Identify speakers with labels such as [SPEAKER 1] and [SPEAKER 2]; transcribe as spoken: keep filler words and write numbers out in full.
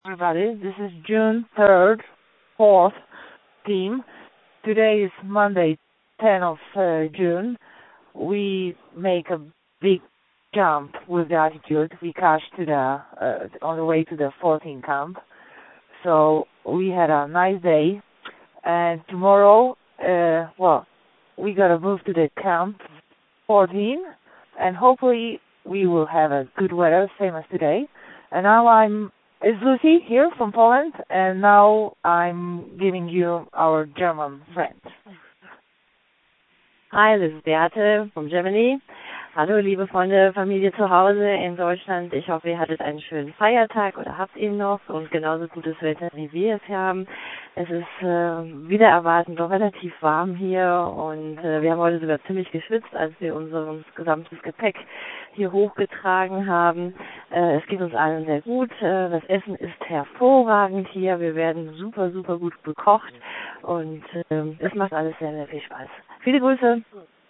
[SPEAKER 1] Everybody. This is June third, fourth team. Today is Monday, tenth of uh, June. We make a big jump with the altitude. We crashed to the uh, on the way to the fourteen camp. So we had a nice day. And tomorrow, uh, well, we gotta move to the camp fourteen, and hopefully we will have a good weather, same as today. And now I'm it's Lucy here from Poland, and now I'm giving you our German friend.
[SPEAKER 2] Hi, this is Beate from Germany. Hallo, liebe Freunde, Familie zu Hause in Deutschland. Ich hoffe, ihr hattet einen schönen Feiertag oder habt ihn noch und genauso gutes Wetter, wie wir es hier haben. Es ist äh, wieder erwartend doch relativ warm hier und äh, wir haben heute sogar ziemlich geschwitzt, als wir unser gesamtes Gepäck hier hochgetragen haben. Äh, es geht uns allen sehr gut. Äh, das Essen ist hervorragend hier. Wir werden super, super gut bekocht und äh, es macht alles sehr, sehr viel Spaß. Viele Grüße!